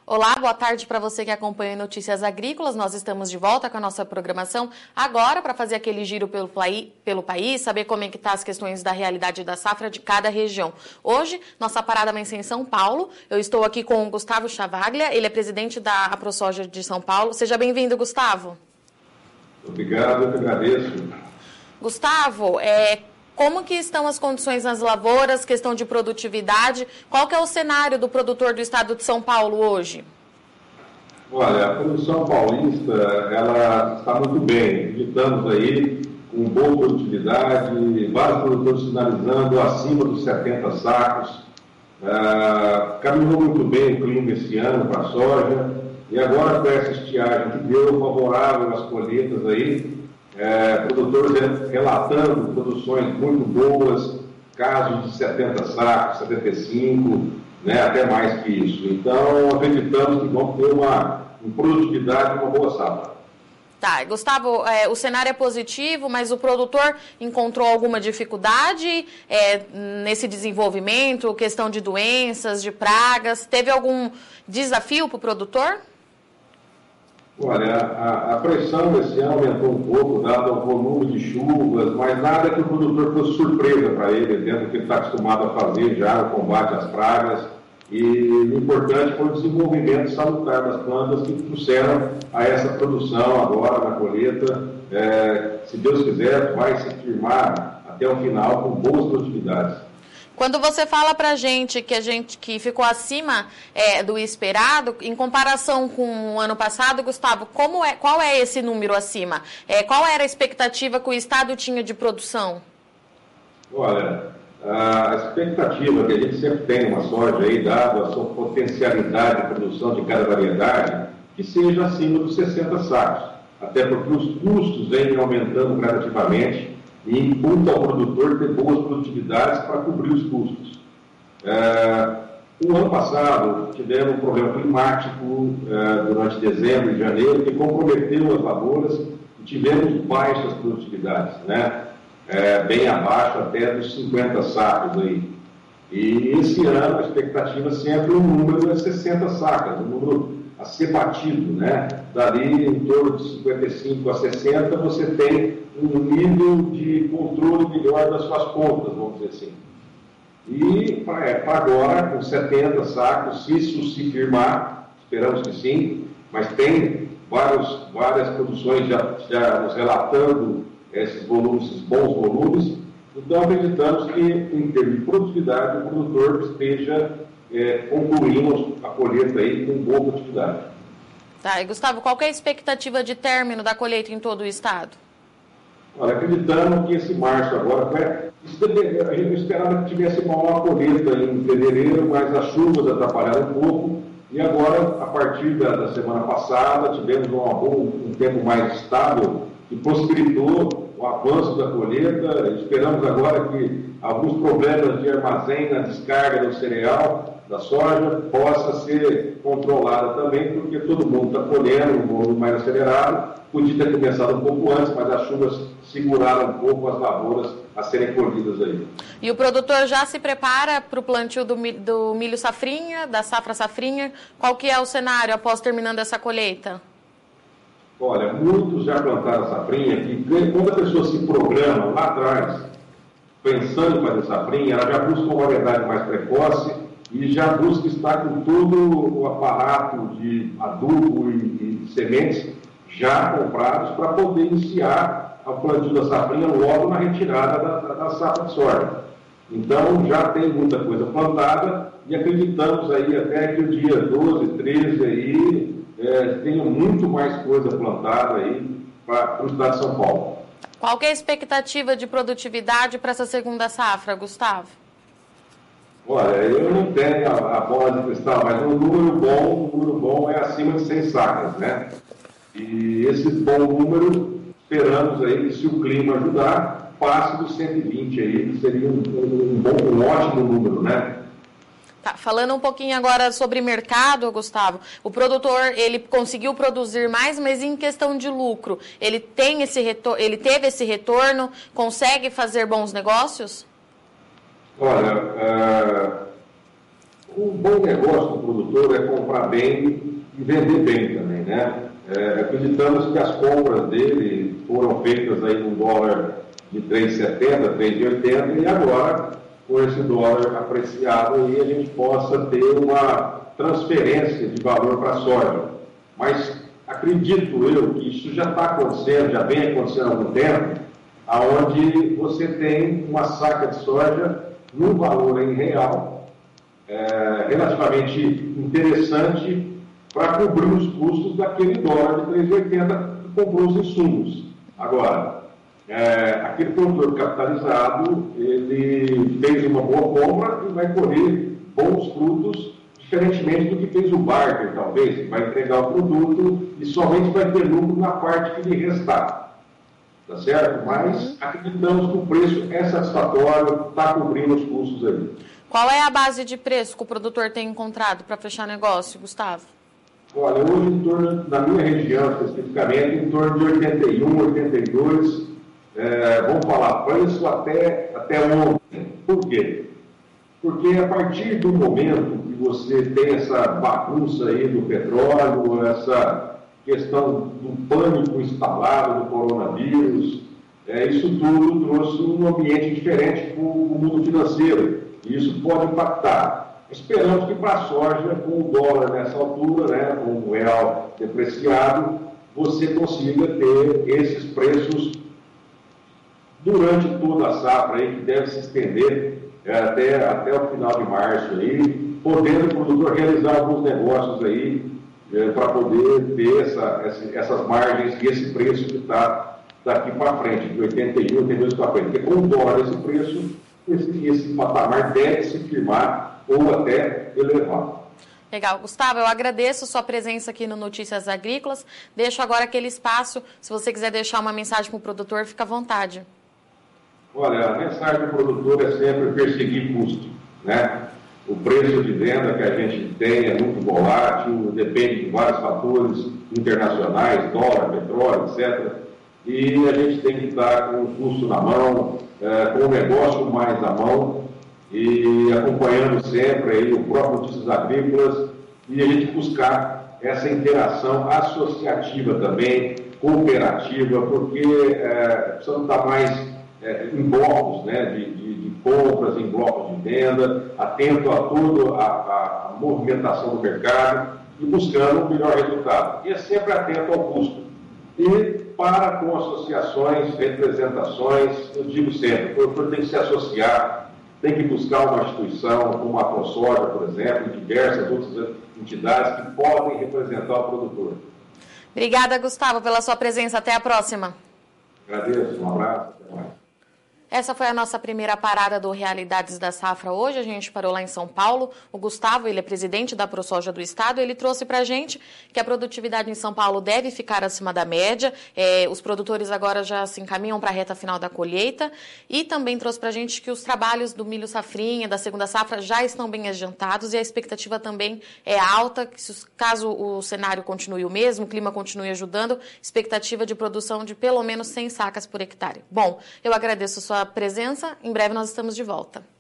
Olá, boa tarde para você que acompanha Notícias Agrícolas. Nós estamos de volta com a nossa programação agora para fazer aquele giro pelo país, saber como é que tá as questões da realidade da safra de cada região. Hoje, nossa parada vai ser em São Paulo. Eu estou aqui com o Gustavo Chavaglia, ele é presidente da AproSoja de São Paulo. Seja bem-vindo, Gustavo. Obrigado, eu que agradeço. Gustavo, como que estão as condições nas lavouras, questão de produtividade? Qual que é o cenário do produtor do estado de São Paulo hoje? Olha, a produção paulista, ela está muito bem. Estamos aí com boa produtividade, vários produtores sinalizando acima dos 70 sacos. Caminhou muito bem o clima esse ano para a soja. E agora com essa estiagem que deu favorável às colheitas aí, produtores relatando produções muito boas, casos de 70 sacos, 75, até mais que isso. Então, acreditamos que vamos ter uma produtividade e uma boa safra. Tá, Gustavo, o cenário é positivo, mas o produtor encontrou alguma dificuldade nesse desenvolvimento, questão de doenças, de pragas? Teve algum desafio para o produtor? Olha, a pressão desse ano aumentou um pouco, dado o volume de chuvas, mas nada que o produtor fosse surpresa para ele, dentro do que ele está acostumado a fazer já, o combate às pragas. E o importante foi o desenvolvimento salutar das plantas que trouxeram a essa produção agora na colheita. Se Deus quiser, vai se firmar até o final com boas produtividades. Quando você fala para a gente que ficou acima do esperado, em comparação com o ano passado, Gustavo, qual é esse número acima? Qual era a expectativa que o estado tinha de produção? Olha, a expectativa que a gente sempre tem uma soja aí, dado a sua potencialidade de produção de cada variedade, que seja acima dos 60 sacos. Até porque os custos vêm aumentando gradativamente e imputa ao produtor ter boas produtividades para cobrir os custos. O ano passado tivemos um problema climático durante dezembro e janeiro que comprometeu as lavouras e tivemos baixas produtividades, bem abaixo até dos 50 sacos aí. E esse ano a expectativa sempre o número é 60 sacas, um número a ser batido, Dali em torno de 55 a 60 você tem um nível de controle melhor das suas contas, vamos dizer assim. E para agora, com 70 sacos, se isso se firmar, esperamos que sim, mas tem várias produções já nos relatando esses volumes, esses bons volumes. Então acreditamos que, em termos de produtividade, o produtor esteja concluindo a colheita aí com boa produtividade. Tá, e Gustavo, qual que é a expectativa de término da colheita em todo o estado? Olha, acreditamos que esse março agora, a gente esperava que tivesse uma maior colheita em fevereiro, mas as chuvas atrapalharam um pouco, e agora, a partir da semana passada, tivemos um tempo mais estável, que possibilitou o avanço da colheita. Esperamos agora que alguns problemas de armazém na descarga do cereal, da soja, possa ser controlada também, porque todo mundo está colhendo um volume mais acelerado. Podia ter começado um pouco antes, mas as chuvas seguraram um pouco as lavouras a serem colhidas aí. E o produtor já se prepara para o plantio do milho safrinha, da safra safrinha? Qual que é o cenário após terminando essa colheita? Olha, muitos já plantaram safrinha, que quando a pessoa se programa lá atrás, pensando em fazer safrinha, ela já busca uma variedade mais precoce e já busca estar com todo o aparato de adubo e sementes já comprados para poder iniciar o plantio da safrinha logo na retirada da safra de soja. Então, já tem muita coisa plantada e acreditamos aí até que o dia 12, 13 aí tenha muito mais coisa plantada aí para o estado de São Paulo. Qual que é a expectativa de produtividade para essa segunda safra, Gustavo? Olha, eu não tenho a bola de cristal, mas um número bom é acima de 100 sacas, E esse bom número, esperamos aí que, se o clima ajudar, passe dos 120 aí, que seria um ótimo número, Tá, falando um pouquinho agora sobre mercado, Gustavo, o produtor, ele conseguiu produzir mais, mas em questão de lucro, ele teve esse retorno, consegue fazer bons negócios? Olha, um bom negócio do produtor é comprar bem e vender bem também, né? Acreditamos que as compras dele foram feitas aí num dólar de 3,70, 3,80 e agora, com esse dólar apreciado, aí, a gente possa ter uma transferência de valor para a soja. Mas acredito eu que isso já está acontecendo, já vem acontecendo há algum tempo, aonde você tem uma saca de soja num valor em real, relativamente interessante para cobrir os custos daquele dólar de 3,80 que comprou os insumos. Agora, aquele produtor capitalizado, ele fez uma boa compra e vai colher bons frutos, diferentemente do que fez o barter, talvez, vai entregar o produto e somente vai ter lucro na parte que lhe restar. Tá certo? Mas acreditamos que o preço é satisfatório, está cobrindo os custos aí. Qual é a base de preço que o produtor tem encontrado para fechar negócio, Gustavo? Olha, hoje em torno, na minha região especificamente, em torno de 81, 82, vamos falar preço até ontem. Por quê? Porque a partir do momento que você tem essa bagunça aí do petróleo, essa questão do pânico instalado do coronavírus, isso tudo trouxe um ambiente diferente para o mundo financeiro. E isso pode impactar. Esperamos que para a soja, com o dólar nessa altura, né, com o real depreciado, você consiga ter esses preços durante toda a safra, aí, que deve se estender até o final de março, aí, podendo o produtor realizar alguns negócios aí, para poder ter essas margens e esse preço que está daqui para frente, de 81, 82 para frente. Porque com o dólar esse preço, esse patamar deve se firmar ou até elevar. Legal. Gustavo, eu agradeço a sua presença aqui no Notícias Agrícolas. Deixo agora aquele espaço, se você quiser deixar uma mensagem para o produtor, fica à vontade. Olha, a mensagem do produtor é sempre perseguir custo, né? O preço de venda que a gente tem é muito volátil, depende de vários fatores internacionais, dólar, petróleo, etc. E a gente tem que estar com o custo na mão, com o negócio mais à mão e acompanhando sempre aí o próprio Notícias Agrícolas e a gente buscar essa interação associativa também, cooperativa, porque precisamos estar mais em blocos, né, de compras, em blocos de venda, atento a toda a movimentação do mercado e buscando o melhor resultado. E é sempre atento ao custo. E para com associações, representações, eu digo sempre, o produtor tem que se associar, tem que buscar uma instituição, como a ProSoja, por exemplo, e diversas outras entidades que podem representar o produtor. Obrigada, Gustavo, pela sua presença. Até a próxima. Agradeço, um abraço, até mais. Essa foi a nossa primeira parada do Realidades da Safra hoje. A gente parou lá em São Paulo. O Gustavo, ele é presidente da ProSoja do Estado. Ele trouxe para a gente que a produtividade em São Paulo deve ficar acima da média. Os produtores agora já se encaminham para a reta final da colheita. E também trouxe para a gente que os trabalhos do milho safrinha, da segunda safra, já estão bem adiantados. E a expectativa também é alta, que caso o cenário continue o mesmo, o clima continue ajudando, expectativa de produção de pelo menos 100 sacas por hectare. Bom, eu agradeço a sua presença. Em breve nós estamos de volta.